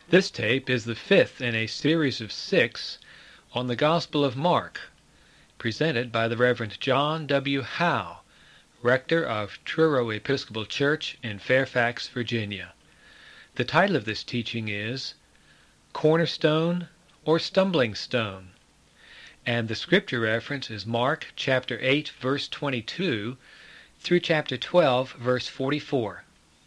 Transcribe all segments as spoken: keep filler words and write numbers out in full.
This tape is the fifth in a series of six on the Gospel of Mark, presented by the Reverend John W. Howe, rector of Truro Episcopal Church in Fairfax, Virginia. The title of this teaching is Cornerstone or Stumbling Stone, and the scripture reference is Mark chapter eight, verse twenty-two through chapter twelve, verse forty-four.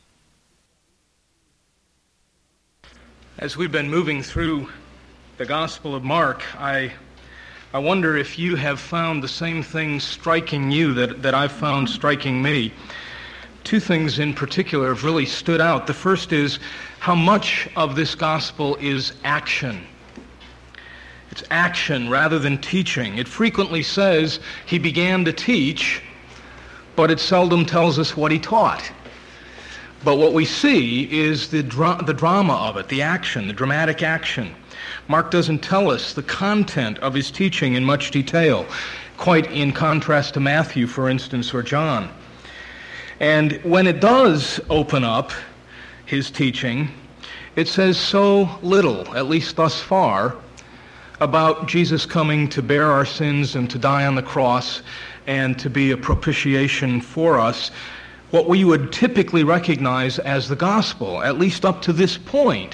As we've been moving through the Gospel of Mark, I I wonder if you have found the same things striking you that, that I've found striking me. Two things in particular have really stood out. The first is how much of this Gospel is action. It's action rather than teaching. It frequently says he began to teach, but it seldom tells us what he taught. But what we see is the dra- the drama of it, the action, the dramatic action. Mark doesn't tell us the content of his teaching in much detail, quite in contrast to Matthew, for instance, or John. And when it does open up his teaching, it says so little, at least thus far, about Jesus coming to bear our sins and to die on the cross and to be a propitiation for us, what we would typically recognize as the gospel, at least up to this point,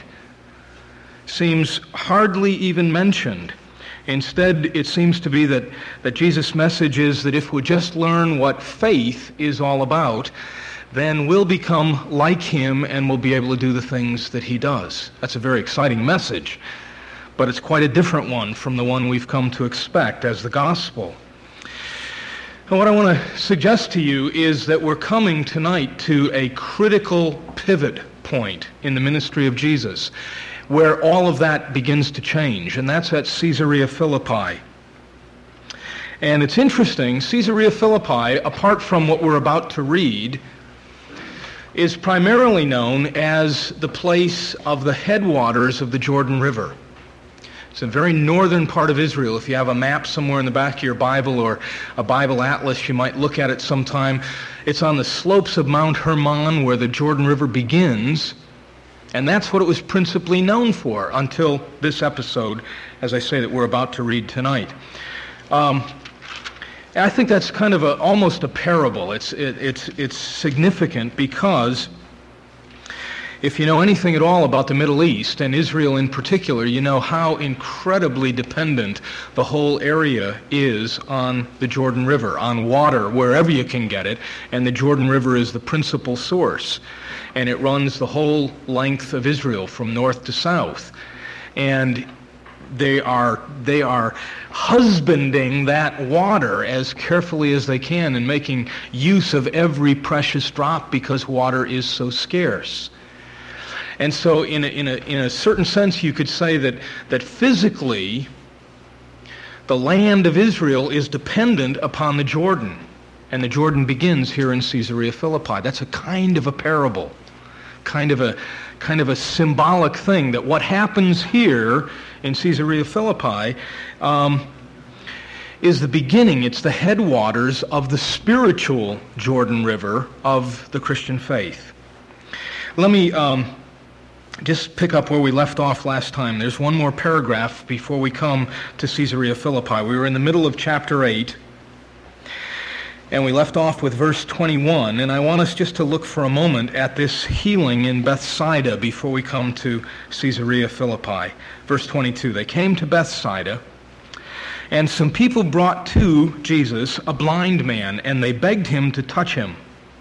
seems hardly even mentioned. Instead, it seems to be that, that Jesus' message is that if we just learn what faith is all about, then we'll become like him and we'll be able to do the things that he does. That's a very exciting message, but it's quite a different one from the one we've come to expect as the gospel. And what I want to suggest to you is that we're coming tonight to a critical pivot point in the ministry of Jesus, where all of that begins to change, and that's at Caesarea Philippi. And it's interesting, Caesarea Philippi, apart from what we're about to read, is primarily known as the place of the headwaters of the Jordan River. It's a very northern part of Israel. If you have a map somewhere in the back of your Bible or a Bible atlas, you might look at it sometime. It's on the slopes of Mount Hermon where the Jordan River begins, and that's what it was principally known for until this episode, as I say, that we're about to read tonight. Um, I think that's kind of a, almost a parable. It's, it, it's, it's significant because if you know anything at all about the Middle East, and Israel in particular, you know how incredibly dependent the whole area is on the Jordan River, on water, wherever you can get it, and the Jordan River is the principal source. And it runs the whole length of Israel from north to south. And they are they are husbanding that water as carefully as they can and making use of every precious drop because water is so scarce. And so in a, in a, in a certain sense, you could say that, that physically, the land of Israel is dependent upon the Jordan. And the Jordan begins here in Caesarea Philippi. That's a kind of a parable, kind of a, kind of a symbolic thing, that what happens here in Caesarea Philippi um, is the beginning. It's the headwaters of the spiritual Jordan River of the Christian faith. Let me Um, Just pick up where we left off last time. There's one more paragraph before we come to Caesarea Philippi. We were in the middle of chapter eight, and we left off with verse twenty-one, and I want us just to look for a moment at this healing in Bethsaida before we come to Caesarea Philippi. Verse twenty-two, they came to Bethsaida, and some people brought to Jesus a blind man, and they begged him to touch him.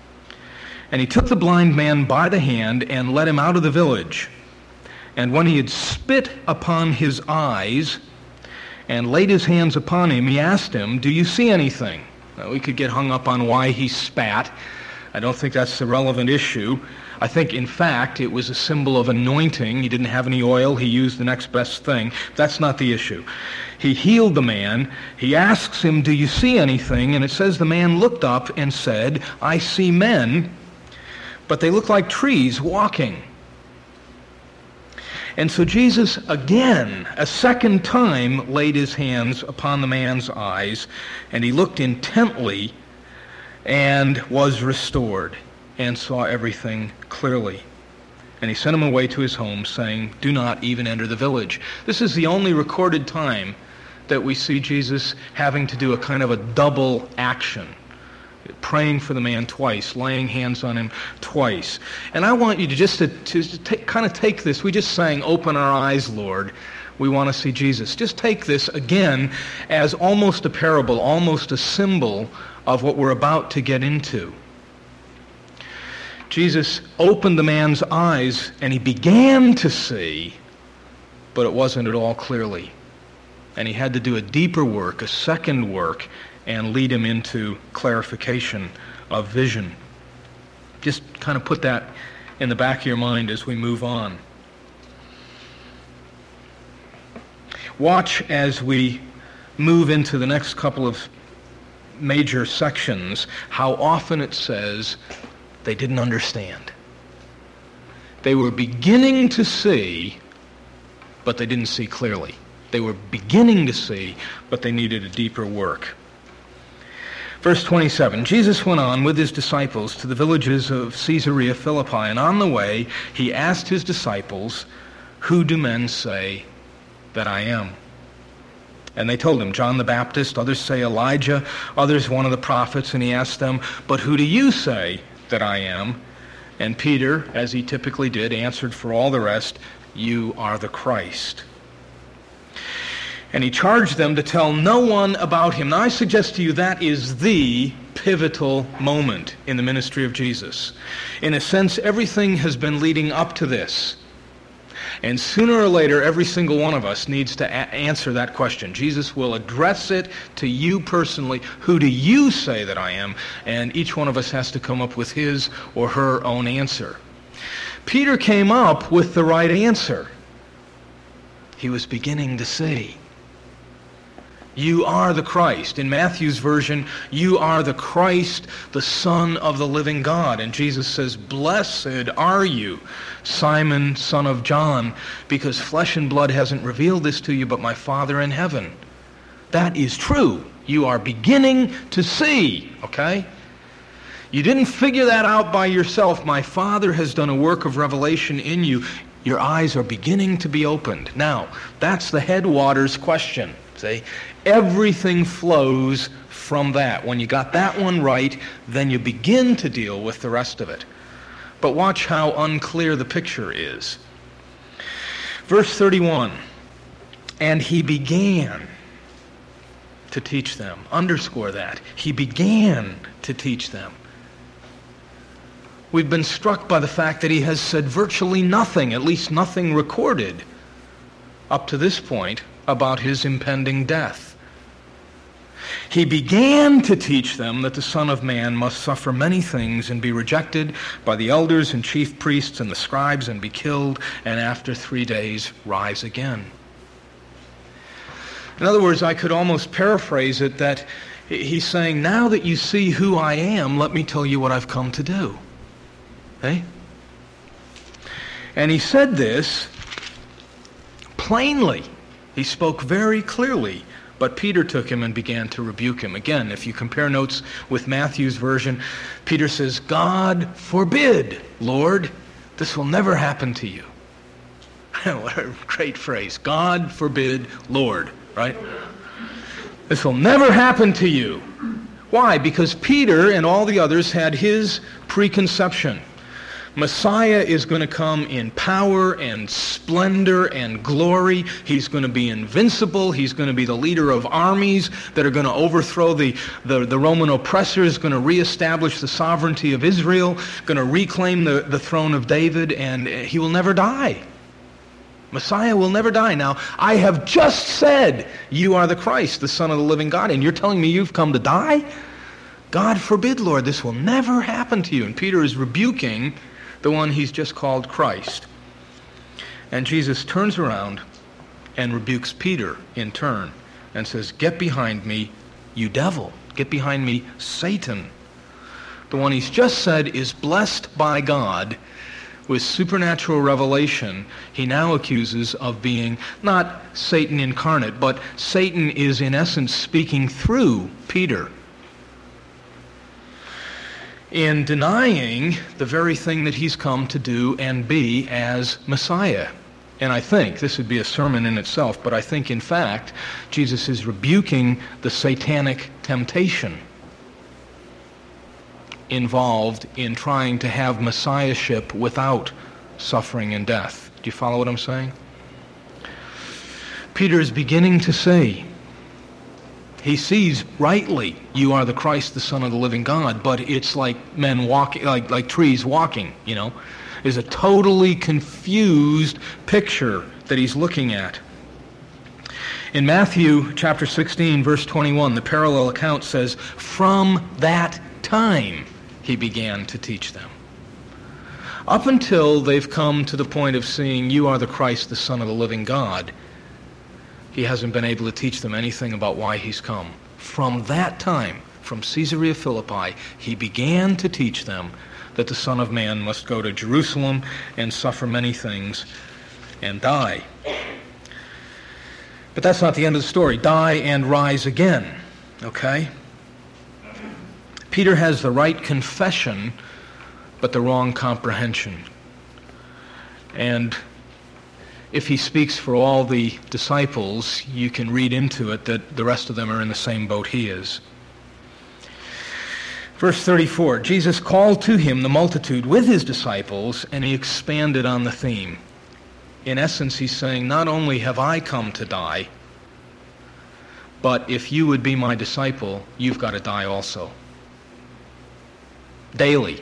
And he took the blind man by the hand and led him out of the village. And when he had spit upon his eyes and laid his hands upon him, he asked him, "Do you see anything?" Now, we could get hung up on why he spat. I don't think that's the relevant issue. I think, in fact, it was a symbol of anointing. He didn't have any oil. He used the next best thing. That's not the issue. He healed the man. He asks him, "Do you see anything?" And it says the man looked up and said, "I see men, but they look like trees walking." And so Jesus again, a second time, laid his hands upon the man's eyes, and he looked intently and was restored and saw everything clearly. And he sent him away to his home, saying, "Do not even enter the village." This is the only recorded time that we see Jesus having to do a kind of a double action. Praying for the man twice, laying hands on him twice. And I want you to just to, to take, kind of take this. We just sang, "Open our eyes, Lord. We want to see Jesus." Just take this again as almost a parable, almost a symbol of what we're about to get into. Jesus opened the man's eyes and he began to see, but it wasn't at all clearly. And he had to do a deeper work, a second work, and lead him into clarification of vision. Just kind of put that in the back of your mind as we move on. Watch as we move into the next couple of major sections how often it says they didn't understand. They were beginning to see, but they didn't see clearly. They were beginning to see, but they needed a deeper work. Verse twenty-seven, Jesus went on with his disciples to the villages of Caesarea Philippi, and on the way he asked his disciples, "Who do men say that I am?" And they told him, "John the Baptist, others say Elijah, others one of the prophets." And he asked them, "But who do you say that I am?" And Peter, as he typically did, answered for all the rest, "You are the Christ." And he charged them to tell no one about him. Now I suggest to you that is the pivotal moment in the ministry of Jesus. In a sense, everything has been leading up to this. And sooner or later, every single one of us needs to a- answer that question. Jesus will address it to you personally. Who do you say that I am? And each one of us has to come up with his or her own answer. Peter came up with the right answer. He was beginning to see. You are the Christ. In Matthew's version, you are the Christ, the Son of the living God. And Jesus says, "Blessed are you, Simon, son of John, because flesh and blood hasn't revealed this to you, but my Father in heaven." That is true. You are beginning to see, okay? You didn't figure that out by yourself. My Father has done a work of revelation in you. Your eyes are beginning to be opened. Now, that's the headwaters question. See? Everything flows from that. When you got that one right, then you begin to deal with the rest of it. But watch how unclear the picture is. Verse thirty-one, and he began to teach them. Underscore that. He began to teach them. We've been struck by the fact that he has said virtually nothing, at least nothing recorded, up to this point about his impending death. He began to teach them that the Son of Man must suffer many things and be rejected by the elders and chief priests and the scribes and be killed, and after three days rise again. In other words, I could almost paraphrase it that he's saying, now that you see who I am, let me tell you what I've come to do. Okay? And he said this plainly. He spoke very clearly, but Peter took him and began to rebuke him. Again, if you compare notes with Matthew's version, Peter says, "God forbid, Lord, this will never happen to you." What a great phrase. God forbid, Lord, right? This will never happen to you. Why? Because Peter and all the others had his preconception. Messiah is going to come in power and splendor and glory. He's going to be invincible. He's going to be the leader of armies that are going to overthrow the, the, the Roman oppressors, going to reestablish the sovereignty of Israel, going to reclaim the, the throne of David, and he will never die. Messiah will never die. Now, I have just said, you are the Christ, the Son of the living God, and you're telling me you've come to die? God forbid, Lord, this will never happen to you. And Peter is rebuking the one he's just called Christ. And Jesus turns around and rebukes Peter in turn and says, "Get behind me, you devil. Get behind me, Satan." The one he's just said is blessed by God with supernatural revelation, he now accuses of being not Satan incarnate, but Satan is in essence speaking through Peter. in denying the very thing that he's come to do and be as Messiah. And I think, this would be a sermon in itself, but I think in fact Jesus is rebuking the satanic temptation involved in trying to have messiahship without suffering and death. Do you follow what I'm saying? Peter is beginning to say, he sees rightly, you are the Christ, the Son of the living God, but it's like men walking, like, like trees walking, you know. Is a totally confused picture that he's looking at. In Matthew chapter sixteen, verse twenty-one, the parallel account says, from that time he began to teach them. Up until they've come to the point of seeing you are the Christ, the Son of the living God, he hasn't been able to teach them anything about why he's come. From that time, from Caesarea Philippi, he began to teach them that the Son of Man must go to Jerusalem and suffer many things and die. But that's not the end of the story. Die and rise again. Okay? Peter has the right confession, but the wrong comprehension. And if he speaks for all the disciples, you can read into it that the rest of them are in the same boat he is. Verse thirty-four, Jesus called to him the multitude with his disciples, and he expanded on the theme. In essence, he's saying, not only have I come to die, but if you would be my disciple, you've got to die also. Daily.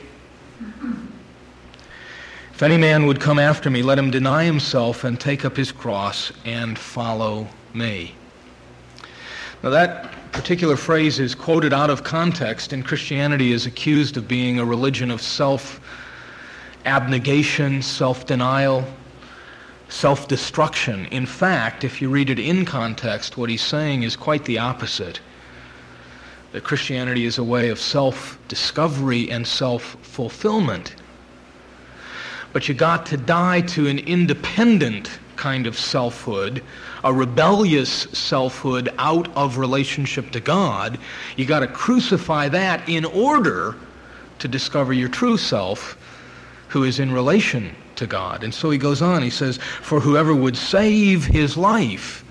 If any man would come after me, let him deny himself and take up his cross and follow me. Now that particular phrase is quoted out of context, and Christianity is accused of being a religion of self-abnegation, self-denial, self-destruction. In fact, if you read it in context, what he's saying is quite the opposite. That Christianity is a way of self-discovery and self-fulfillment. But you got to die to an independent kind of selfhood, a rebellious selfhood out of relationship to God. You got to crucify that in order to discover your true self, who is in relation to God. And so he goes on, he says, for whoever would save his life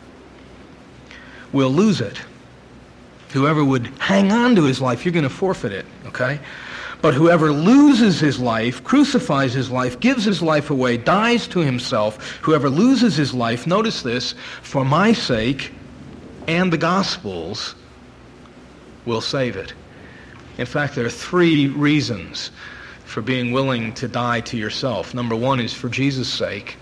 will lose it. Whoever would hang on to his life, you're going to forfeit it, okay? But whoever loses his life, crucifies his life, gives his life away, dies to himself, whoever loses his life, notice this, for my sake and the gospel's, will save it. In fact, there are three reasons for being willing to die to yourself. Number one is for Jesus' sake.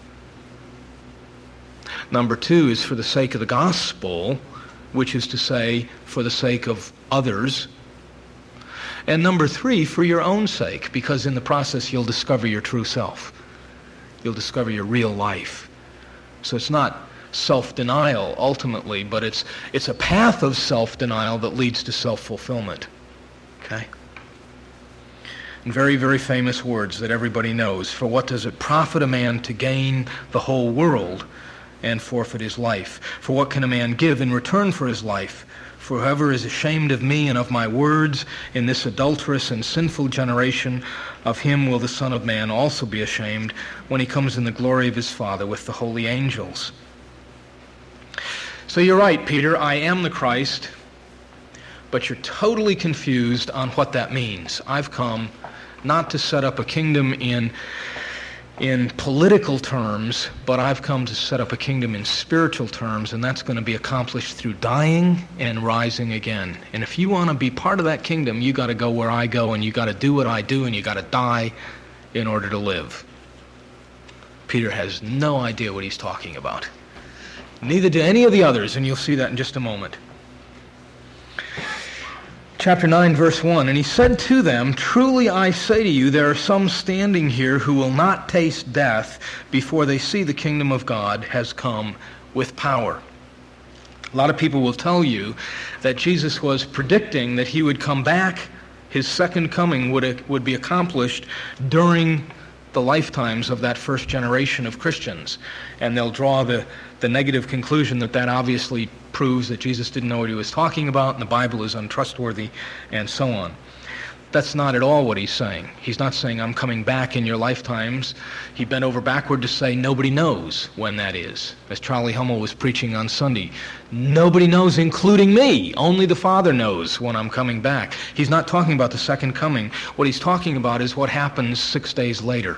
Number two is for the sake of the gospel, which is to say, for the sake of others. And number three, for your own sake, because in the process you'll discover your true self. You'll discover your real life. So it's not self-denial ultimately, but it's it's a path of self-denial that leads to self-fulfillment. Okay? And very, very famous words that everybody knows. For what does it profit a man to gain the whole world and forfeit his life? For what can a man give in return for his life? For whoever is ashamed of me and of my words in this adulterous and sinful generation, of him will the Son of Man also be ashamed when he comes in the glory of his Father with the holy angels. So you're right, Peter, I am the Christ, but you're totally confused on what that means. I've come not to set up a kingdom in in political terms, but I've come to set up a kingdom in spiritual terms, and that's going to be accomplished through dying and rising again. And if you want to be part of that kingdom, you got to go where I go, and you got to do what I do, and you got to die in order to live. Peter has no idea what he's talking about. Neither do any of the others, and you'll see that in just a moment. Chapter nine, verse one, and he said to them, truly I say to you, there are some standing here who will not taste death before they see the kingdom of God has come with power. A lot of people will tell you that Jesus was predicting that he would come back, his second coming would, would be accomplished during the lifetimes of that first generation of Christians. And they'll draw the, the negative conclusion that that obviously proves that Jesus didn't know what he was talking about and the Bible is untrustworthy and so on. That's not at all what he's saying. He's not saying, I'm coming back in your lifetimes. He bent over backward to say, nobody knows when that is. As Charlie Hummel was preaching on Sunday, nobody knows, including me. Only the Father knows when I'm coming back. He's not talking about the second coming. What he's talking about is what happens six days later.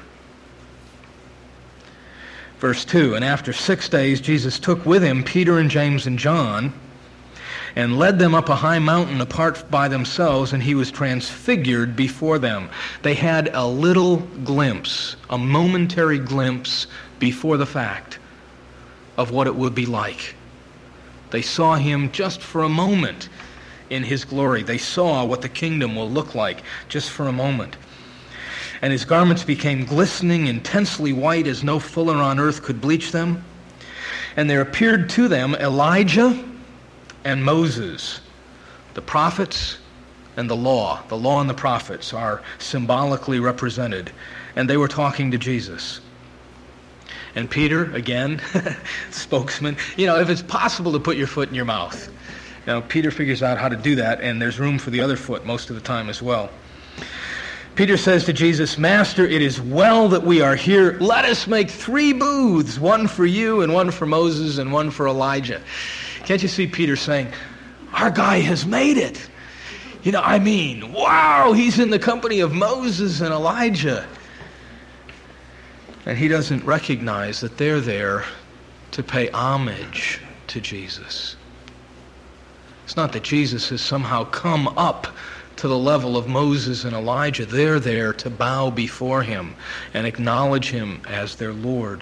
Verse two, and after six days Jesus took with him Peter and James and John, and led them up a high mountain apart by themselves, and he was transfigured before them. They had a little glimpse, a momentary glimpse before the fact of what it would be like. They saw him just for a moment in his glory. They saw what the kingdom will look like just for a moment. And his garments became glistening, intensely white, as no fuller on earth could bleach them. And there appeared to them Elijah and Moses. The prophets and the law. The law and the prophets are symbolically represented. And they were talking to Jesus. And Peter, again, spokesman, you know, if it's possible to put your foot in your mouth. Now, Peter figures out how to do that, and there's room for the other foot most of the time as well. Peter says to Jesus, Master, it is well that we are here. Let us make three booths, one for you and one for Moses and one for Elijah. Can't you see Peter saying, our guy has made it? You know, I mean, wow, he's in the company of Moses and Elijah. And he doesn't recognize that they're there to pay homage to Jesus. It's not that Jesus has somehow come up to the level of Moses and Elijah. They're there to bow before him and acknowledge him as their Lord.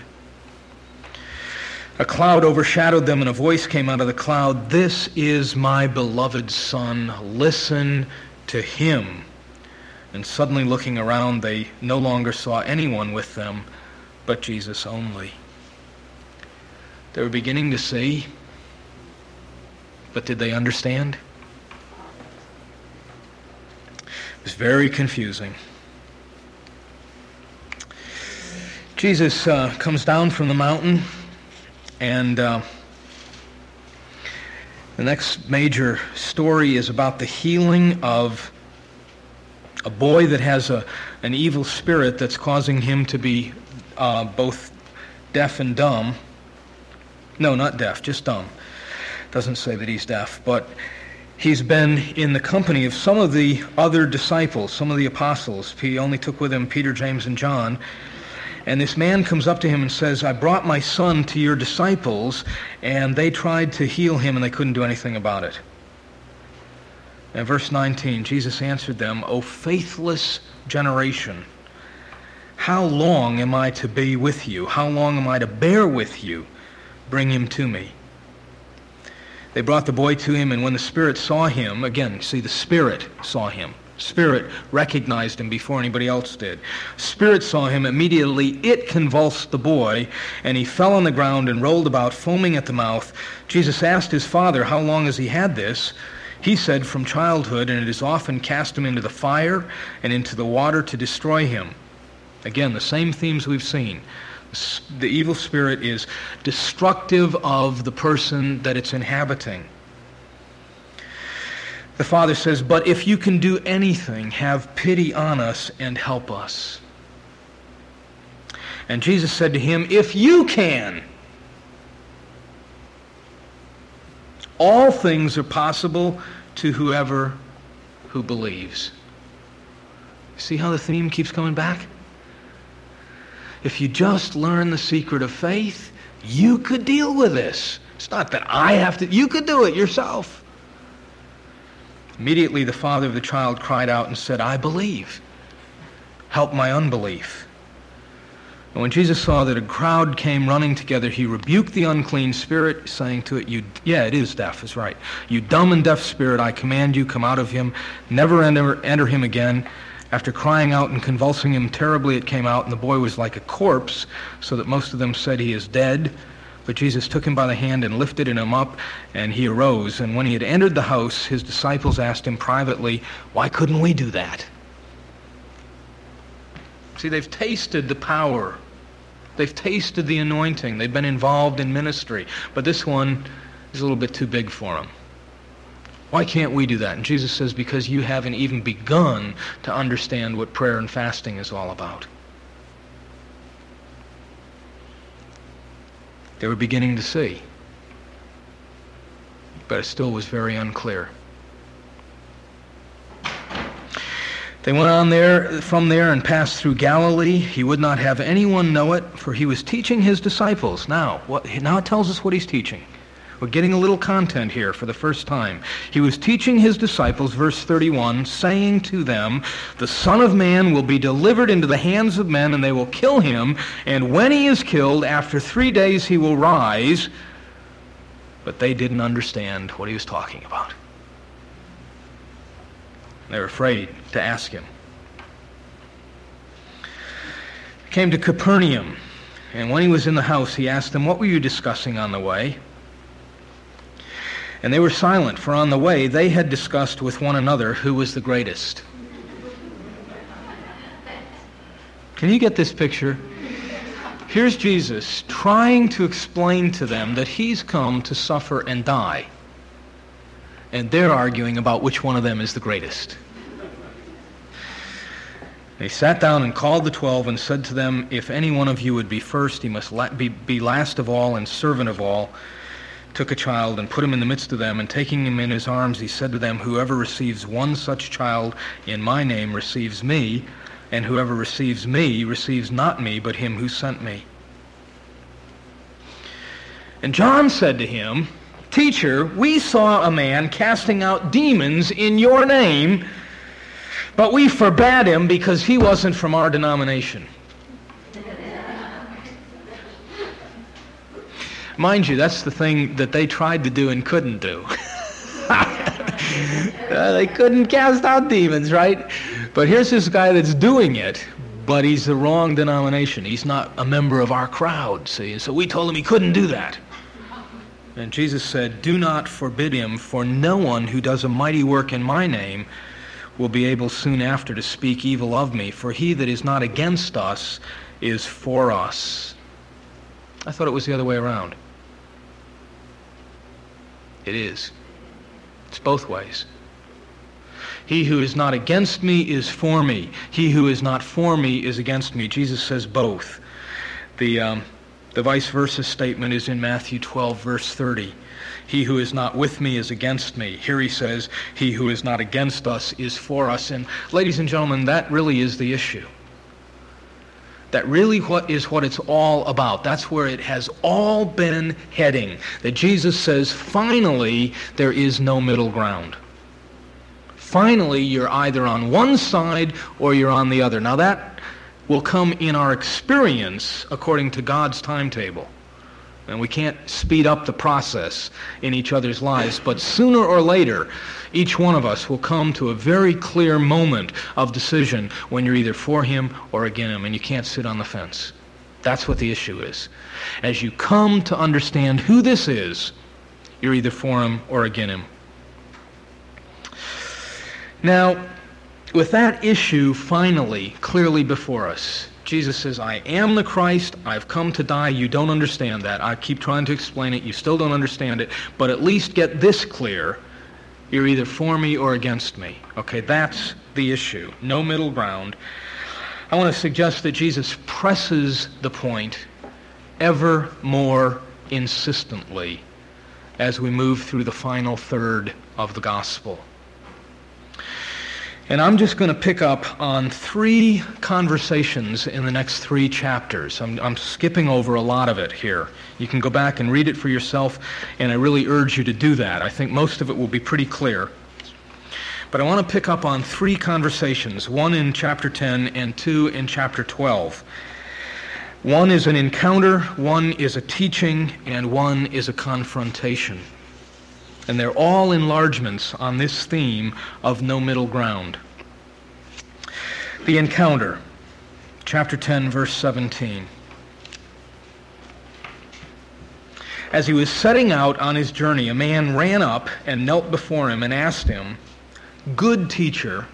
A cloud overshadowed them, and a voice came out of the cloud, This is my beloved Son. Listen to him. And suddenly looking around, they no longer saw anyone with them but Jesus only. They were beginning to see, but did they understand? It was very confusing. Jesus uh, comes down from the mountain, and uh, the next major story is about the healing of a boy that has a, an evil spirit that's causing him to be uh, both deaf and dumb. No, not deaf, just dumb. Doesn't say that he's deaf, but he's been in the company of some of the other disciples, some of the apostles. He only took with him Peter, James, and John. And this man comes up to him and says, I brought my son to your disciples, and they tried to heal him, and they couldn't do anything about it. And verse nineteen, Jesus answered them, O faithless generation, how long am I to be with you? How long am I to bear with you? Bring him to me. They brought the boy to him, and when the Spirit saw him, again, see, the Spirit saw him. Spirit recognized him before anybody else did. Spirit saw him. Immediately it convulsed the boy, and he fell on the ground and rolled about, foaming at the mouth. Jesus asked his father, how long has he had this? He said, from childhood, and it has often cast him into the fire and into the water to destroy him. Again, the same themes we've seen. The evil spirit is destructive of the person that it's inhabiting. The father says, but if you can do anything, have pity on us and help us. And Jesus said to him, if you can, all things are possible to whoever who believes. See how the theme keeps coming back? If you just learn the secret of faith, you could deal with this. It's not that I have to, you could do it yourself. Immediately the father of the child cried out and said, I believe. Help my unbelief. And when Jesus saw that a crowd came running together, he rebuked the unclean spirit, saying to it, "You, yeah, it is deaf, is right. You dumb and deaf spirit, I command you, come out of him. Never enter, enter him again." After crying out and convulsing him terribly, it came out, and the boy was like a corpse, so that most of them said he is dead. But Jesus took him by the hand and lifted him up, and he arose. And when he had entered the house, his disciples asked him privately, why couldn't we do that? See, they've tasted the power. They've tasted the anointing. They've been involved in ministry. But this one is a little bit too big for them. Why can't we do that? And Jesus says, because you haven't even begun to understand what prayer and fasting is all about. They were beginning to see, but it still was very unclear. They went on there from there and passed through Galilee. He would not have anyone know it, for he was teaching his disciples. Now, what, now it tells us what he's teaching. We're getting a little content here for the first time. He was teaching his disciples, verse thirty-one, saying to them, the Son of Man will be delivered into the hands of men, and they will kill him, and when he is killed, after three days he will rise. But they didn't understand what he was talking about. They were afraid to ask him. He came to Capernaum, and when he was in the house, he asked them, what were you discussing on the way? And they were silent, for on the way they had discussed with one another who was the greatest. Can you get this picture? Here's Jesus trying to explain to them that he's come to suffer and die. And they're arguing about which one of them is the greatest. They sat down and called the twelve and said to them, if any one of you would be first, he must la- be, be last of all and servant of all. Took a child and put him in the midst of them, and taking him in his arms, he said to them, whoever receives one such child in my name receives me, and whoever receives me receives not me, but him who sent me. And John said to him, Teacher, we saw a man casting out demons in your name, but we forbade him because he wasn't from our denomination. Mind you, that's the thing that they tried to do and couldn't do. uh, they couldn't cast out demons, right? But here's this guy that's doing it, but he's the wrong denomination. He's not a member of our crowd, see? And so we told him he couldn't do that. And Jesus said, do not forbid him, for no one who does a mighty work in my name will be able soon after to speak evil of me, for he that is not against us is for us. I thought it was the other way around. It is. It's both ways. He who is not against me is for me. He who is not for me is against me. Jesus says both. The um, the vice versa statement is in Matthew twelve, verse thirty. He who is not with me is against me. Here he says, he who is not against us is for us. And ladies and gentlemen, that really is the issue. That really what is what it's all about. That's where it has all been heading. That Jesus says, finally, there is no middle ground. Finally, you're either on one side or you're on the other. Now that will come in our experience according to God's timetable. And we can't speed up the process in each other's lives, but sooner or later, each one of us will come to a very clear moment of decision when you're either for him or against him, and you can't sit on the fence. That's what the issue is. As you come to understand who this is, you're either for him or against him. Now, with that issue finally clearly before us, Jesus says, I am the Christ, I've come to die, you don't understand that. I keep trying to explain it, you still don't understand it, but at least get this clear, you're either for me or against me. Okay, that's the issue, no middle ground. I want to suggest that Jesus presses the point ever more insistently as we move through the final third of the gospel. And I'm just going to pick up on three conversations in the next three chapters. I'm, I'm skipping over a lot of it here. You can go back and read it for yourself, and I really urge you to do that. I think most of it will be pretty clear. But I want to pick up on three conversations, one in chapter ten and two in chapter twelve. One is an encounter, one is a teaching, and one is a confrontation. And they're all enlargements on this theme of no middle ground. The encounter, chapter ten, verse seventeen. As he was setting out on his journey, a man ran up and knelt before him and asked him, Good teacher,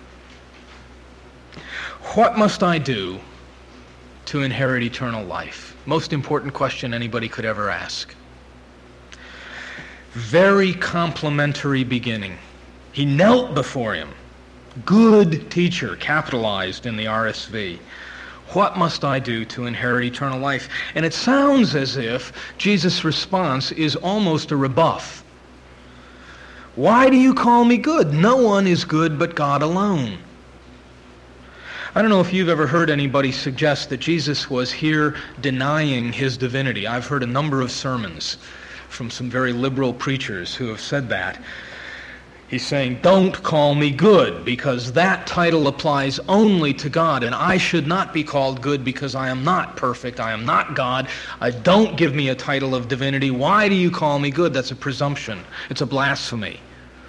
what must I do to inherit eternal life? Most important question anybody could ever ask. Very complimentary beginning. He knelt before him. Good teacher, capitalized in the R S V. What must I do to inherit eternal life? And it sounds as if Jesus' response is almost a rebuff. Why do you call me good? No one is good but God alone. I don't know if you've ever heard anybody suggest that Jesus was here denying his divinity. I've heard a number of sermons from some very liberal preachers who have said that. He's saying, don't call me good, because that title applies only to God, and I should not be called good because I am not perfect. I am not God. I don't give me a title of divinity. Why do you call me good? That's a presumption. It's a blasphemy.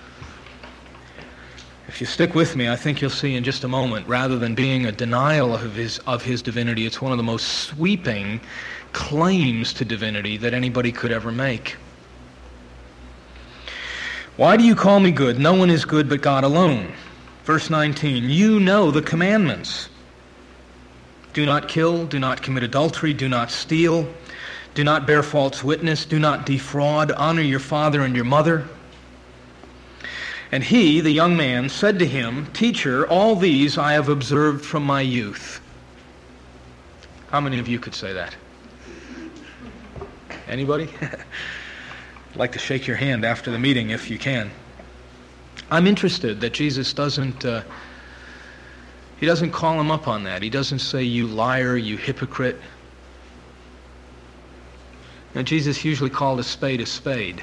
If you stick with me, I think you'll see in just a moment, rather than being a denial of his, of his divinity, it's one of the most sweeping claims to divinity that anybody could ever make. Why do you call me good? No one is good but God alone. Verse nineteen, you know the commandments. Do not kill, do not commit adultery, do not steal, do not bear false witness, do not defraud, honor your father and your mother. And he, the young man, said to him, Teacher, all these I have observed from my youth. How many of you could say that? Anybody? I'd like to shake your hand after the meeting if you can. I'm interested that Jesus doesn't, uh, he doesn't call him up on that. He doesn't say, you liar, you hypocrite. Now, Jesus usually called a spade a spade.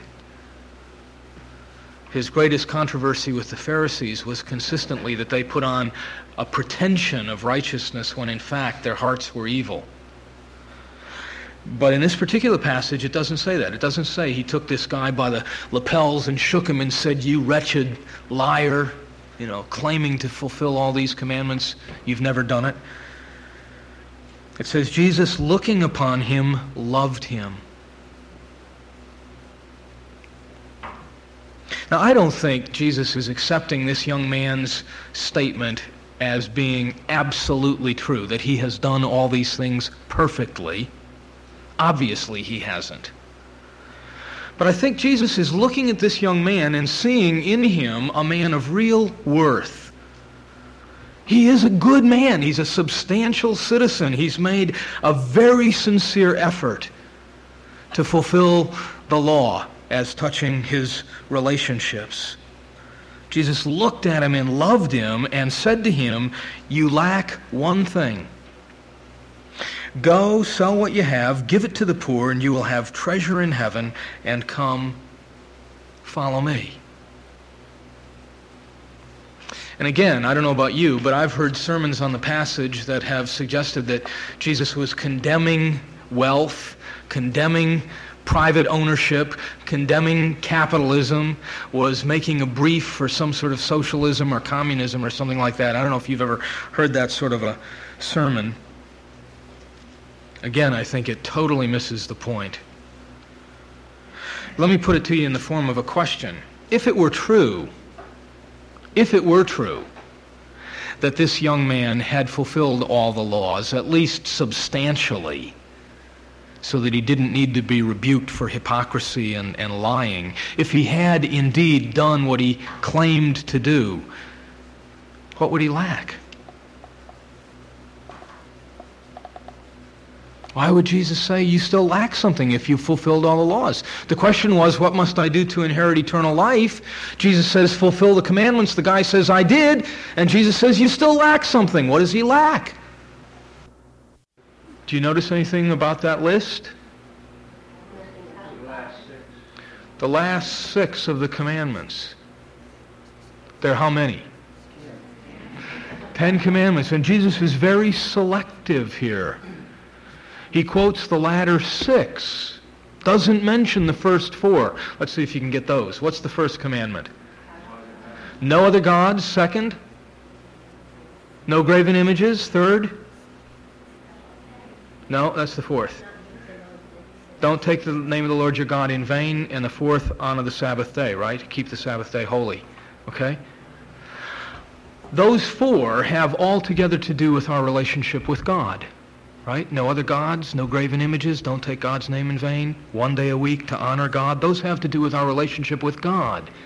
His greatest controversy with the Pharisees was consistently that they put on a pretension of righteousness when in fact their hearts were evil. But in this particular passage, it doesn't say that. It doesn't say he took this guy by the lapels and shook him and said, you wretched liar, you know, claiming to fulfill all these commandments. You've never done it. It says, Jesus, looking upon him, loved him. Now, I don't think Jesus is accepting this young man's statement as being absolutely true, that he has done all these things perfectly. Obviously, he hasn't. But I think Jesus is looking at this young man and seeing in him a man of real worth. He is a good man. He's a substantial citizen. He's made a very sincere effort to fulfill the law as touching his relationships. Jesus looked at him and loved him and said to him, you lack one thing. Go, sell what you have, give it to the poor, and you will have treasure in heaven, and come, follow me. And again, I don't know about you, but I've heard sermons on the passage that have suggested that Jesus was condemning wealth, condemning private ownership, condemning capitalism, was making a brief for some sort of socialism or communism or something like that. I don't know if you've ever heard that sort of a sermon. Again, I think it totally misses the point. Let me put it to you in the form of a question. If it were true, if it were true that this young man had fulfilled all the laws, at least substantially, so that he didn't need to be rebuked for hypocrisy and, and lying, if he had indeed done what he claimed to do, what would he lack? Why would Jesus say you still lack something if you fulfilled all the laws? The question was, what must I do to inherit eternal life? Jesus says, fulfill the commandments. The guy says, I did. And Jesus says, you still lack something. What does he lack? Do you notice anything about that list? The last six of the commandments. There are how many? Ten commandments. And Jesus is very selective here. He quotes the latter six, doesn't mention the first four. Let's see if you can get those. What's the first commandment? No other gods. Second? No graven images. Third? No, that's the fourth. Don't take the name of the Lord your God in vain. And the fourth, honor the Sabbath day, right? Keep the Sabbath day holy. Okay? Those four have altogether to do with our relationship with God. Right? No other gods, no graven images, don't take God's name in vain, one day a week to honor God. Those have to do with our relationship with God.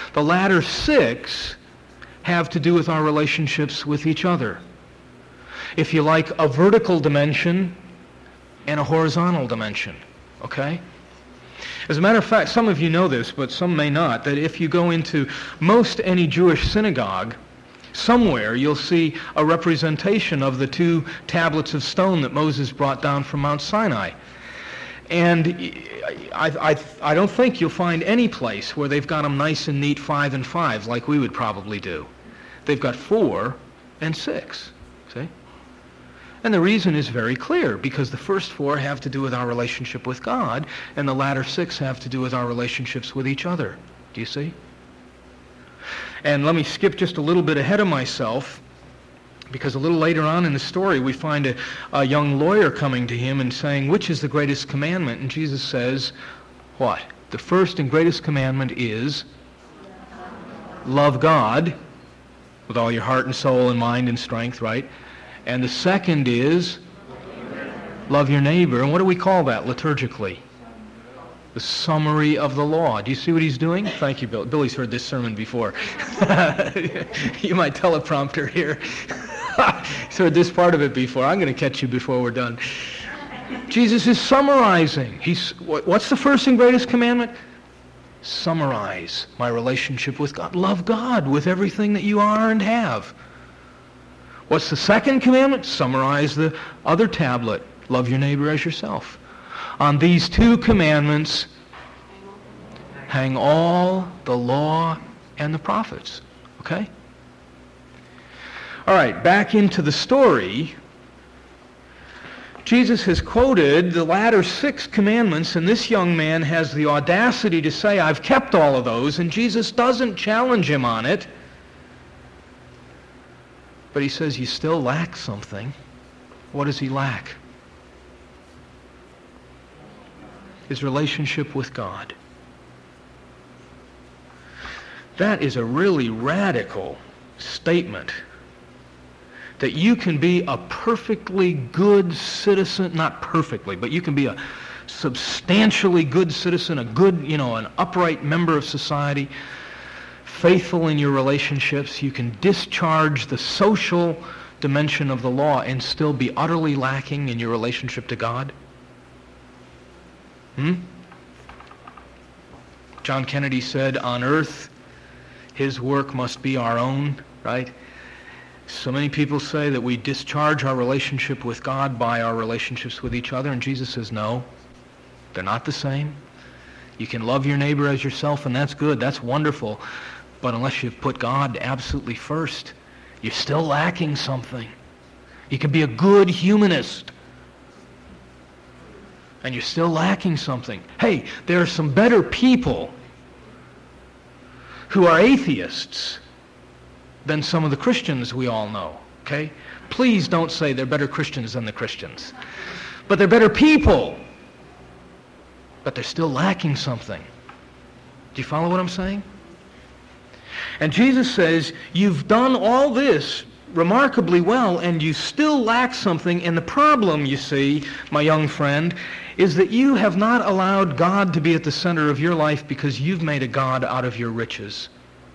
The latter six have to do with our relationships with each other. If you like, a vertical dimension and a horizontal dimension. Okay? As a matter of fact, some of you know this, but some may not, that if you go into most any Jewish synagogue, somewhere you'll see a representation of the two tablets of stone that Moses brought down from Mount Sinai. And I, I, I don't think you'll find any place where they've got them nice and neat five and five like we would probably do. They've got four and six, see? And the reason is very clear, because the first four have to do with our relationship with God, and the latter six have to do with our relationships with each other. Do you see? And let me skip just a little bit ahead of myself, because a little later on in the story we find a, a young lawyer coming to him and saying, which is the greatest commandment? And Jesus says, what? The first and greatest commandment is love God with all your heart and soul and mind and strength, right? And the second is love your neighbor. And what do we call that liturgically? The summary of the law. Do you see what he's doing? Thank you, Bill. Billy's heard this sermon before. You might teleprompter here. He's heard this part of it before. I'm going to catch you before we're done. Jesus is summarizing. He's what's the first and greatest commandment? Summarize my relationship with God. Love God with everything that you are and have. What's the second commandment? Summarize the other tablet. Love your neighbor as yourself. On these two commandments hang all the law and the prophets. Okay? All right, back into the story. Jesus has quoted the latter six commandments, and this young man has the audacity to say, I've kept all of those, and Jesus doesn't challenge him on it. But he says, you still lack something. What does he lack? His relationship with God. That is a really radical statement. That you can be a perfectly good citizen, not perfectly, but you can be a substantially good citizen, a good, you know, an upright member of society, faithful in your relationships. You can discharge the social dimension of the law and still be utterly lacking in your relationship to God. Hmm? John Kennedy said, on earth, his work must be our own, right? So many people say that we discharge our relationship with God by our relationships with each other, and Jesus says, no, they're not the same. You can love your neighbor as yourself, and that's good, that's wonderful, but unless you've put God absolutely first, you're still lacking something. You can be a good humanist, and you're still lacking something. Hey, there are some better people who are atheists than some of the Christians we all know, okay? Please don't say they're better Christians than the Christians. But they're better people. But they're still lacking something. Do you follow what I'm saying? And Jesus says, you've done all this remarkably well, and you still lack something. And the problem, you see, my young friend, is that you have not allowed God to be at the center of your life because you've made a God out of your riches.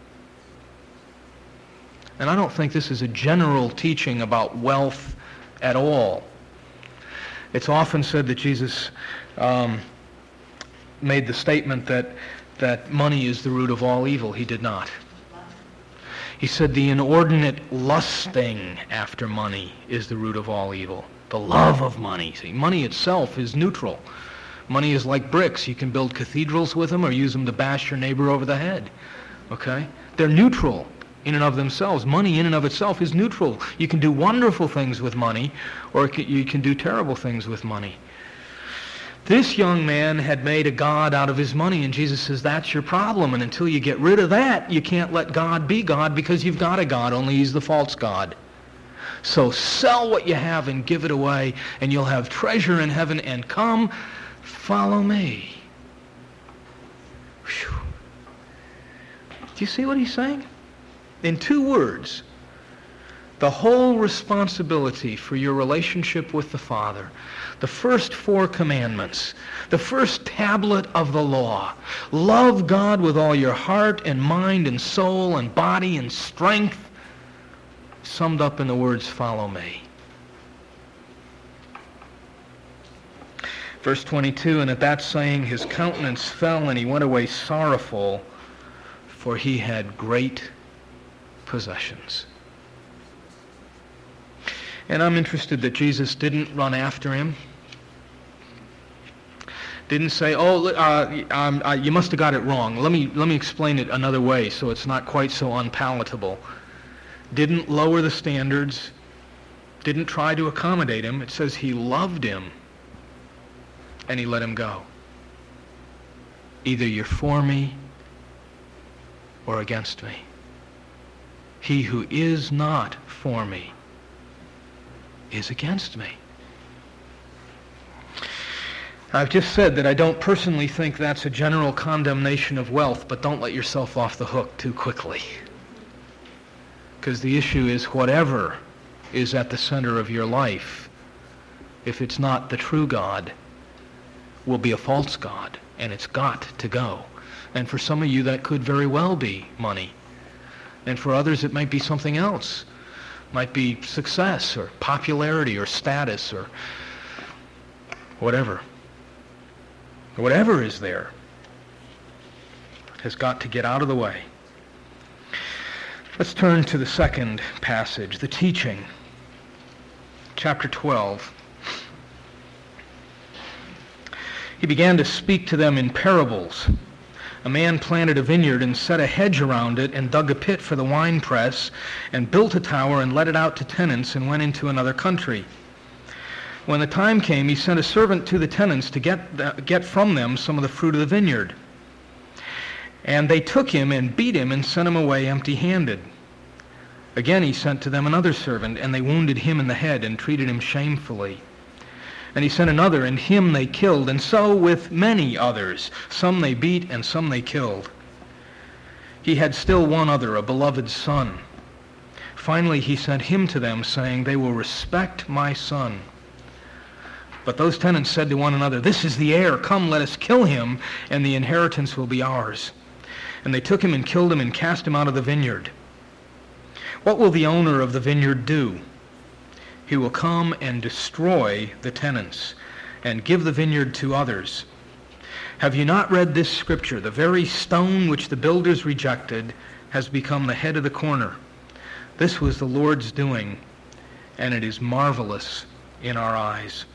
And I don't think this is a general teaching about wealth at all. It's often said that Jesus um, made the statement that, that money is the root of all evil. He did not. He said the inordinate lusting after money is the root of all evil. The love of money. See, money itself is neutral. Money is like bricks. You can build cathedrals with them or use them to bash your neighbor over the head. Okay? They're neutral in and of themselves. Money in and of itself is neutral. You can do wonderful things with money, or you can do terrible things with money. This young man had made a God out of his money, and Jesus says, that's your problem, and until you get rid of that, you can't let God be God because you've got a God, only he's the false God. So sell what you have and give it away, and you'll have treasure in heaven, and come, follow me. Whew. Do you see what he's saying? In two words, the whole responsibility for your relationship with the Father, the first four commandments, the first tablet of the law, love God with all your heart and mind and soul and body and strength, summed up in the words, follow me. Verse twenty-two, and at that saying his countenance fell, and he went away sorrowful, for he had great possessions. And I'm interested that Jesus didn't run after him. Didn't say, oh, uh, um, uh, you must have got it wrong. Let me, let me explain it another way so it's not quite so unpalatable. Didn't lower the standards. Didn't try to accommodate him. It says he loved him and he let him go. Either you're for me or against me. He who is not for me is against me. I've just said that I don't personally think that's a general condemnation of wealth, but don't let yourself off the hook too quickly. Because the issue is whatever is at the center of your life, if it's not the true God, will be a false God, and it's got to go. And for some of you that could very well be money. And for others it might be something else. Might be success or popularity or status or whatever. Whatever is there has got to get out of the way. Let's turn to the second passage, the teaching. Chapter twelve. He began to speak to them in parables. A man planted a vineyard and set a hedge around it and dug a pit for the winepress and built a tower and let it out to tenants and went into another country. When the time came, he sent a servant to the tenants to get, the, get from them some of the fruit of the vineyard. And they took him and beat him and sent him away empty-handed. Again he sent to them another servant, and they wounded him in the head and treated him shamefully. And he sent another, and him they killed, and so with many others. Some they beat, and some they killed. He had still one other, a beloved son. Finally he sent him to them, saying, they will respect my son. But those tenants said to one another, this is the heir, come, let us kill him, and the inheritance will be ours. And they took him and killed him and cast him out of the vineyard. What will the owner of the vineyard do? He will come and destroy the tenants and give the vineyard to others. Have you not read this scripture? The very stone which the builders rejected has become the head of the corner. This was the Lord's doing, and it is marvelous in our eyes.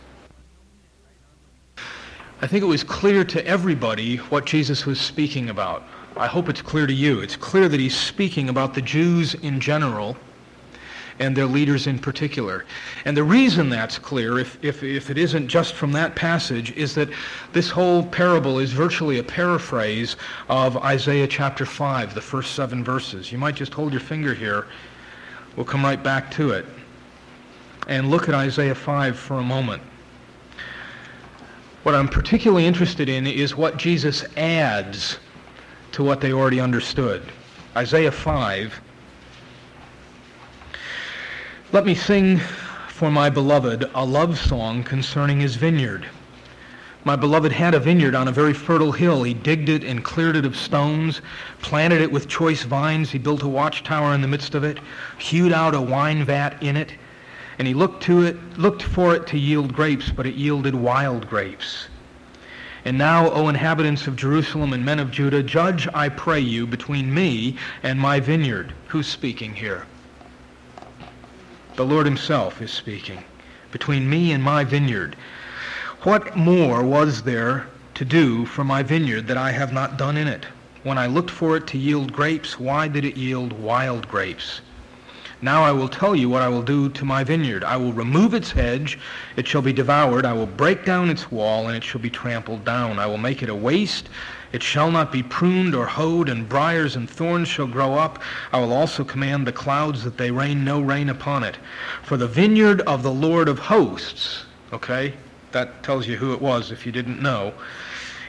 I think it was clear to everybody what Jesus was speaking about. I hope it's clear to you. It's clear that he's speaking about the Jews in general and their leaders in particular. And the reason that's clear, if, if, if it isn't just from that passage, is that this whole parable is virtually a paraphrase of Isaiah chapter five, the first seven verses. You might just hold your finger here. We'll come right back to it. And look at Isaiah five for a moment. What I'm particularly interested in is what Jesus adds to what they already understood. Isaiah five. Let me sing for my beloved a love song concerning his vineyard. My beloved had a vineyard on a very fertile hill. He digged it and cleared it of stones, planted it with choice vines. He built a watchtower in the midst of it, hewed out a wine vat in it, and he looked to it, looked for it to yield grapes, but it yielded wild grapes. And now, O inhabitants of Jerusalem and men of Judah, judge, I pray you, between me and my vineyard. Who's speaking here? The Lord himself is speaking. Between me and my vineyard. What more was there to do for my vineyard that I have not done in it? When I looked for it to yield grapes, why did it yield wild grapes? Now I will tell you what I will do to my vineyard. I will remove its hedge, it shall be devoured. I will break down its wall, and it shall be trampled down. I will make it a waste. It shall not be pruned or hoed, and briars and thorns shall grow up. I will also command the clouds that they rain no rain upon it. For the vineyard of the Lord of hosts, okay, that tells you who it was if you didn't know,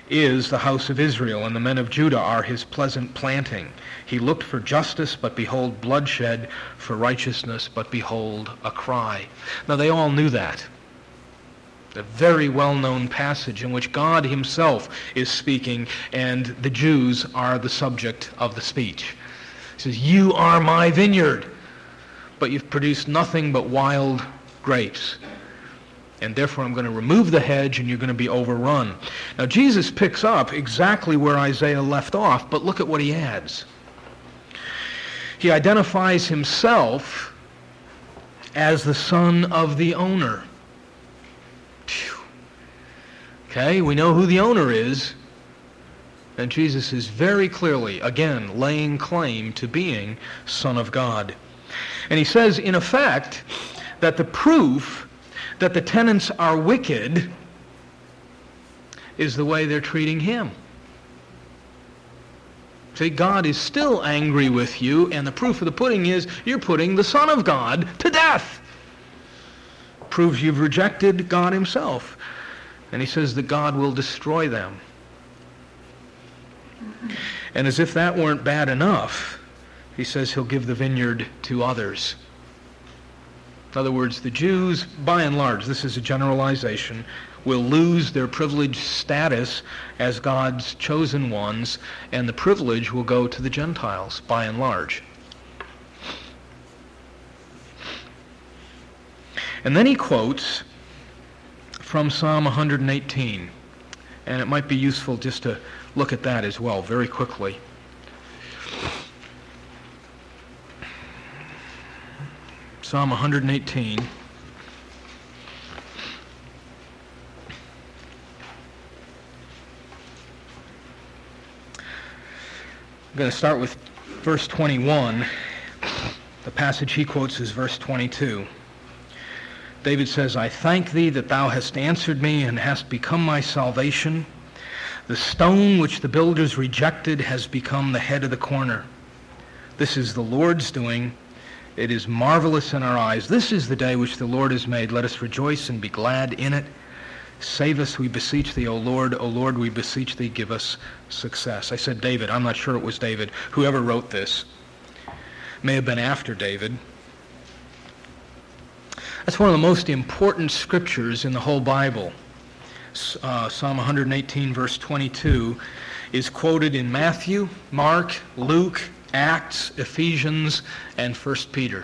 is the house of Israel, and the men of Judah are his pleasant planting. He looked for justice, but behold bloodshed, for righteousness, but behold a cry. Now they all knew that. A very well-known passage in which God himself is speaking, and the Jews are the subject of the speech. He says, "You are my vineyard, but you've produced nothing but wild grapes. And therefore I'm going to remove the hedge and you're going to be overrun." Now Jesus picks up exactly where Isaiah left off, but look at what he adds. He identifies himself as the son of the owner. Phew. Okay, we know who the owner is. And Jesus is very clearly, again, laying claim to being Son of God. And he says, in effect, that the proof that the tenants are wicked is the way they're treating him. See, God is still angry with you, and the proof of the pudding is you're putting the Son of God to death. Proves you've rejected God himself. And he says that God will destroy them. And as if that weren't bad enough, he says he'll give the vineyard to others. In other words, the Jews, by and large, this is a generalization, will lose their privileged status as God's chosen ones, and the privilege will go to the Gentiles, by and large. And then he quotes from Psalm one hundred eighteen, and it might be useful just to look at that as well, very quickly. Psalm one hundred eighteen. I'm going to start with verse twenty-one. The passage he quotes is verse twenty-two. David says, "I thank thee that thou hast answered me and hast become my salvation. The stone which the builders rejected has become the head of the corner. This is the Lord's doing. It is marvelous in our eyes. This is the day which the Lord has made. Let us rejoice and be glad in it. Save us, we beseech thee, O Lord. O Lord, we beseech thee, give us success." I said David. I'm not sure it was David. Whoever wrote this may have been after David. That's one of the most important scriptures in the whole Bible. Uh, Psalm one hundred eighteen, verse twenty-two, is quoted in Matthew, Mark, Luke, Acts, Ephesians, and First Peter.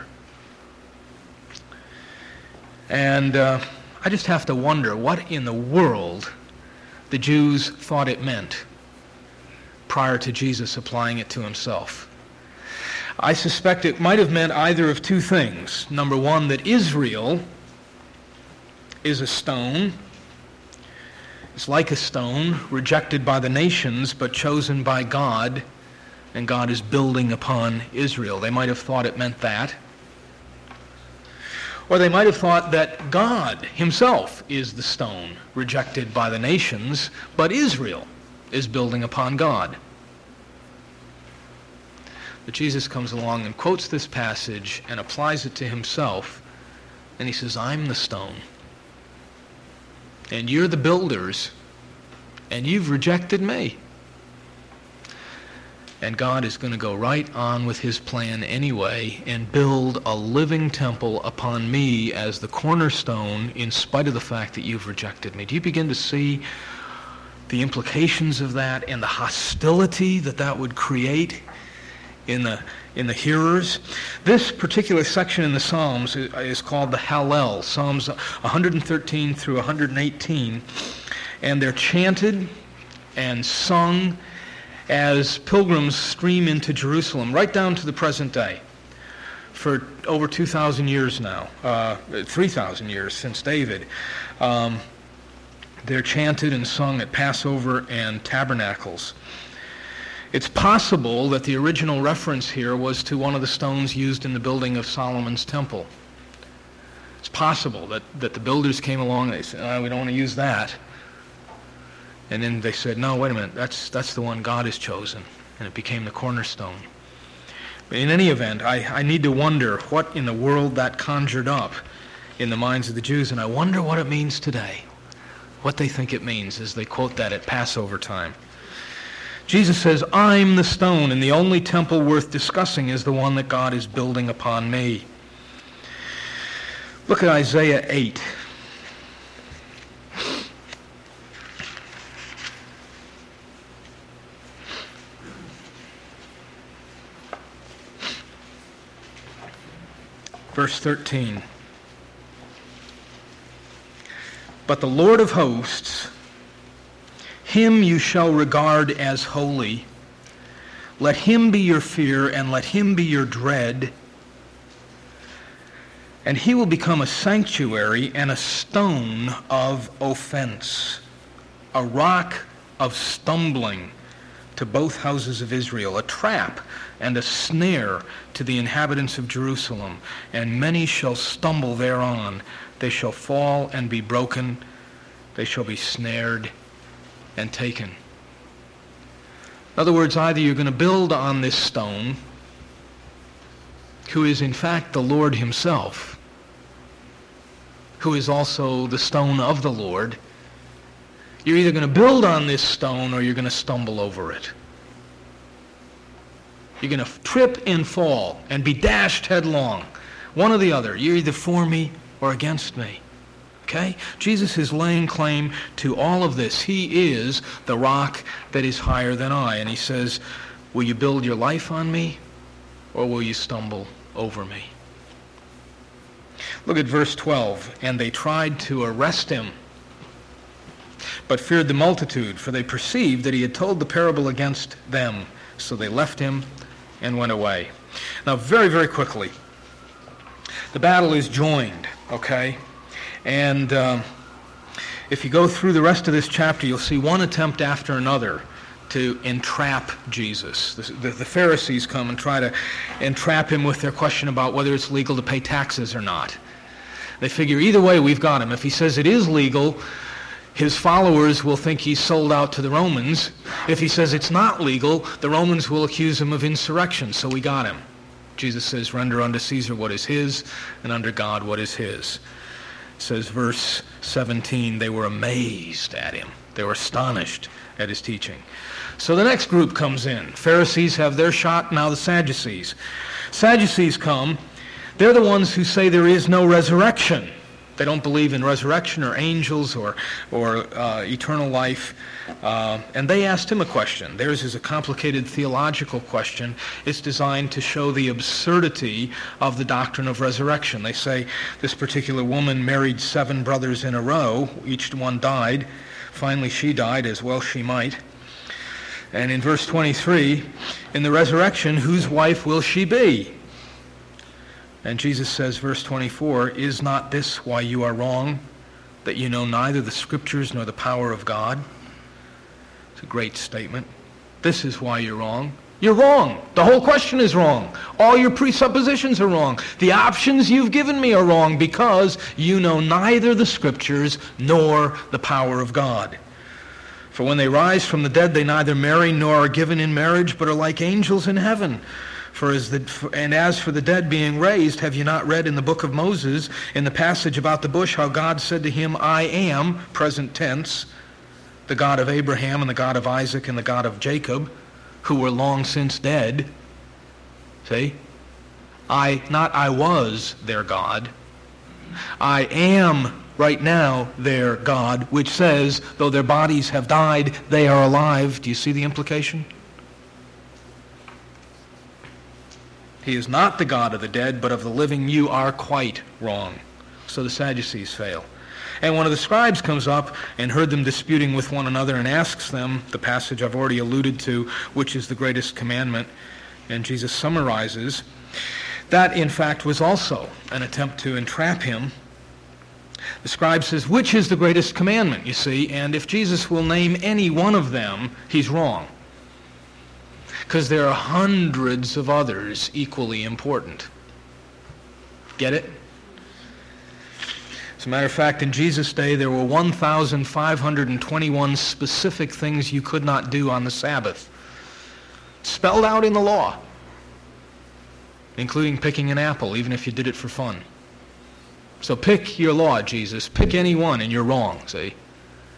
And uh, I just have to wonder what in the world the Jews thought it meant prior to Jesus applying it to himself. I suspect it might have meant either of two things. Number one, that Israel is a stone. It's like a stone, rejected by the nations, but chosen by God, and God is building upon Israel. They might have thought it meant that. Or they might have thought that God himself is the stone, rejected by the nations, but Israel is building upon God. But Jesus comes along and quotes this passage and applies it to himself, and he says, "I'm the stone, and you're the builders, and you've rejected me." And God is going to go right on with his plan anyway and build a living temple upon me as the cornerstone in spite of the fact that you've rejected me. Do you begin to see the implications of that and the hostility that that would create in the in the hearers? This particular section in the Psalms is, is called the Hallel, Psalms one hundred thirteen through one hundred eighteen, and they're chanted and sung as pilgrims stream into Jerusalem, right down to the present day, for over two thousand years now, uh, three thousand years since David. Um, they're chanted and sung at Passover and Tabernacles. It's possible that the original reference here was to one of the stones used in the building of Solomon's temple. It's possible that, that the builders came along and they said, oh, we don't want to use that. And then they said, no, wait a minute, that's that's the one God has chosen. And it became the cornerstone. But in any event, I, I need to wonder what in the world that conjured up in the minds of the Jews, and I wonder what it means today. what they think it means as they quote that at Passover time. Jesus says, I'm the stone, and the only temple worth discussing is the one that God is building upon me. Look at Isaiah eight. Verse thirteen. But the Lord of hosts, him you shall regard as holy. Let him be your fear, and let him be your dread. And he will become a sanctuary and a stone of offense, a rock of stumbling to both houses of Israel, a trap and a snare to the inhabitants of Jerusalem. And many shall stumble thereon. They shall fall and be broken. They shall be snared and taken. In other words, either you're going to build on this stone, who is in fact the Lord himself, who is also the stone of the Lord. You're either going to build on this stone or you're going to stumble over it. You're going to trip and fall and be dashed headlong. One or the other. You're either for me or against me. Okay? Jesus is laying claim to all of this. He is the rock that is higher than I. And he says, will you build your life on me or will you stumble over me? Look at verse twelve. And they tried to arrest him, but feared the multitude, for they perceived that he had told the parable against them. So they left him and went away. Now, very, very quickly, the battle is joined, okay? And uh, if you go through the rest of this chapter, you'll see one attempt after another to entrap Jesus. The, the, the Pharisees come and try to entrap him with their question about whether it's legal to pay taxes or not. They figure either way we've got him. If he says it is legal, his followers will think he's sold out to the Romans. If he says it's not legal, the Romans will accuse him of insurrection, so we got him. Jesus says, render unto Caesar what is his, and unto God what is his. It says, verse seventeen, they were amazed at him. They were astonished at his teaching. So the next group comes in. Pharisees have their shot, now the Sadducees. Sadducees come. They're the ones who say there is no resurrection. They don't believe in resurrection or angels or or uh, eternal life. Uh, and they asked him a question. Theirs is a complicated theological question. It's designed to show the absurdity of the doctrine of resurrection. They say this particular woman married seven brothers in a row. Each one died. Finally, she died, as well she might. And in verse twenty-three, in the resurrection, whose wife will she be? And Jesus says, verse twenty-four, is not this why you are wrong, that you know neither the Scriptures nor the power of God? It's a great statement. This is why you're wrong. You're wrong. The whole question is wrong. All your presuppositions are wrong. The options you've given me are wrong because you know neither the Scriptures nor the power of God. For when they rise from the dead, they neither marry nor are given in marriage, but are like angels in heaven. For as the, and as for the dead being raised, have you not read in the book of Moses, in the passage about the bush, how God said to him, I am, present tense, the God of Abraham and the God of Isaac and the God of Jacob, who were long since dead. See? I, not I was their God. I am right now their God, which says, though their bodies have died, they are alive. Do you see the implication? He is not the God of the dead, but of the living. You are quite wrong. So the Sadducees fail. And one of the scribes comes up and heard them disputing with one another and asks them, the passage I've already alluded to, which is the greatest commandment. And Jesus summarizes. That, in fact, was also an attempt to entrap him. The scribe says, which is the greatest commandment, you see? And if Jesus will name any one of them, he's wrong. Because there are hundreds of others equally important. Get it? As a matter of fact, in Jesus' day, there were one thousand five hundred twenty-one specific things you could not do on the Sabbath, spelled out in the law, including picking an apple, even if you did it for fun. So pick your law, Jesus. Pick any one, and you're wrong, see?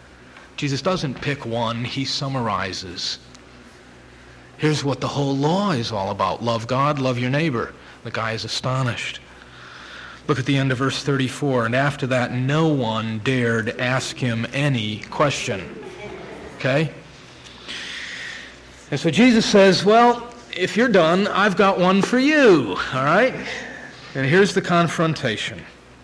Jesus doesn't pick one, he summarizes. Here's what the whole law is all about. Love God, love your neighbor. The guy is astonished. Look at the end of verse thirty-four. And after that, no one dared ask him any question. Okay? And so Jesus says, well, if you're done, I've got one for you. All right? And here's the confrontation.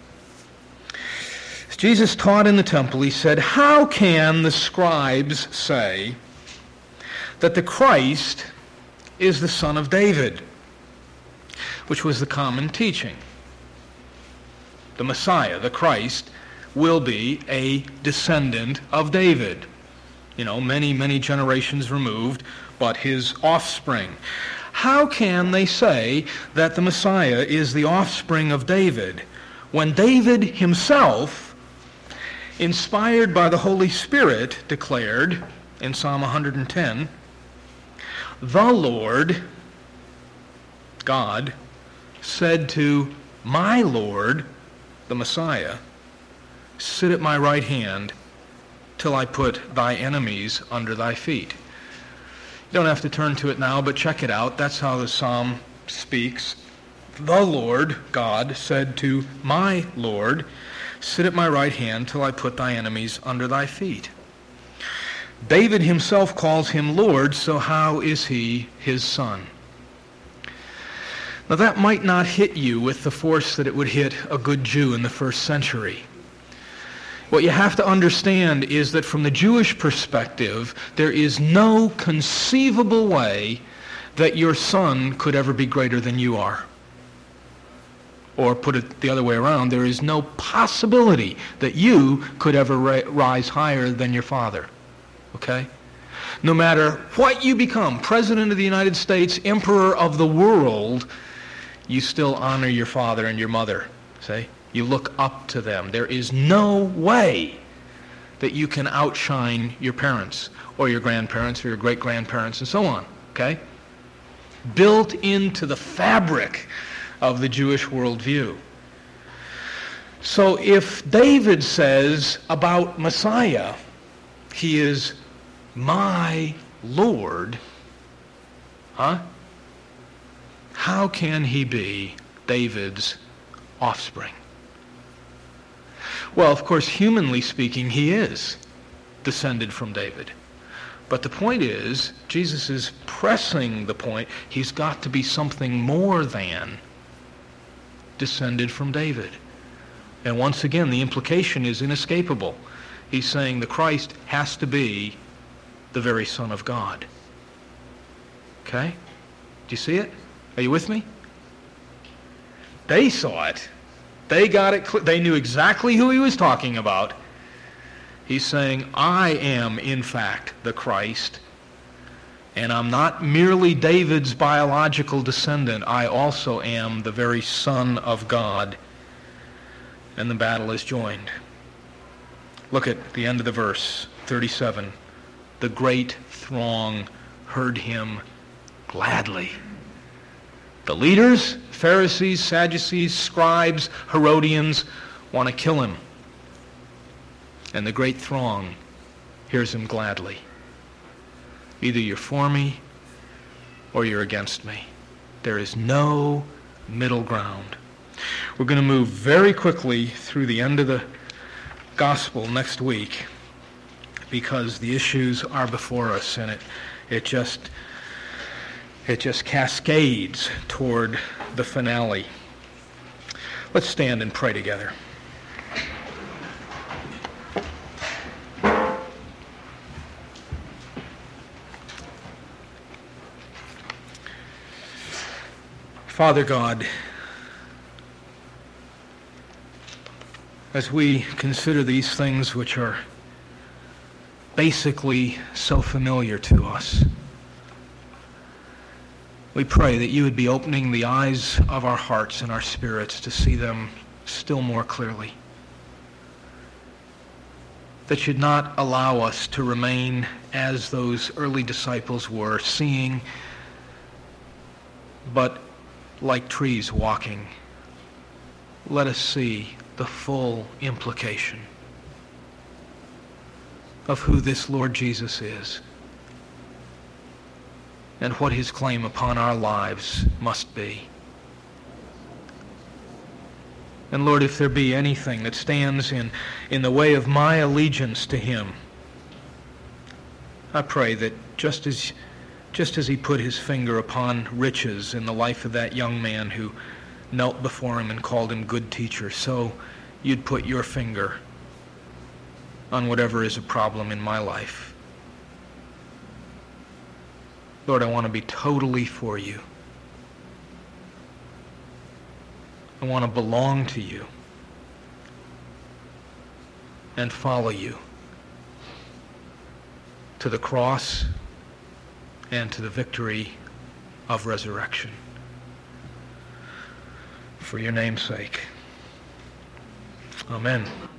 As Jesus taught in the temple, he said, how can the scribes say that the Christ is the son of David? Which was the common teaching. The Messiah, the Christ, will be a descendant of David. You know, many, many generations removed, but his offspring. How can they say that the Messiah is the offspring of David when David himself, inspired by the Holy Spirit, declared in Psalm one hundred ten, the Lord, God, said to my Lord, the Messiah, sit at my right hand till I put thy enemies under thy feet. You don't have to turn to it now, but check it out. That's how the psalm speaks. The Lord, God, said to my Lord, sit at my right hand till I put thy enemies under thy feet. David himself calls him Lord, so how is he his son? Now that might not hit you with the force that it would hit a good Jew in the first century. What you have to understand is that from the Jewish perspective, there is no conceivable way that your son could ever be greater than you are. Or put it the other way around, there is no possibility that you could ever ra- rise higher than your father. Okay? No matter what you become, President of the United States, Emperor of the world, you still honor your father and your mother. See? You look up to them. There is no way that you can outshine your parents or your grandparents or your great-grandparents and so on. Okay? Built into the fabric of the Jewish worldview. So if David says about Messiah, he is my Lord, huh? How can he be David's offspring? Well, of course, humanly speaking, he is descended from David. But the point is, Jesus is pressing the point, he's got to be something more than descended from David. And once again, the implication is inescapable. He's saying the Christ has to be the very Son of God. Okay? Do you see it? Are you with me? They saw it. They got it. Cl- they knew exactly who he was talking about. He's saying, I am, in fact, the Christ. And I'm not merely David's biological descendant. I also am the very Son of God. And the battle is joined. Look at the end of the verse, thirty-seven. The great throng heard him gladly. The leaders, Pharisees, Sadducees, scribes, Herodians, want to kill him. And the great throng hears him gladly. Either you're for me or you're against me. There is no middle ground. We're going to move very quickly through the end of the gospel next week because the issues are before us, and it it just it just cascades toward the finale. Let's stand and pray together. Father God, as we consider these things which are basically so familiar to us, we pray that you would be opening the eyes of our hearts and our spirits to see them still more clearly. That you'd not allow us to remain as those early disciples were, seeing, but like trees walking. Let us see the full implication. of who this Lord Jesus is and what his claim upon our lives must be. And Lord, if there be anything that stands in, in the way of my allegiance to him, I pray that just as, just as he put his finger upon riches in the life of that young man who knelt before him and called him good teacher, so you'd put your finger on whatever is a problem in my life. Lord, I want to be totally for you. I want to belong to you and follow you to the cross and to the victory of resurrection. For your name's sake. Amen.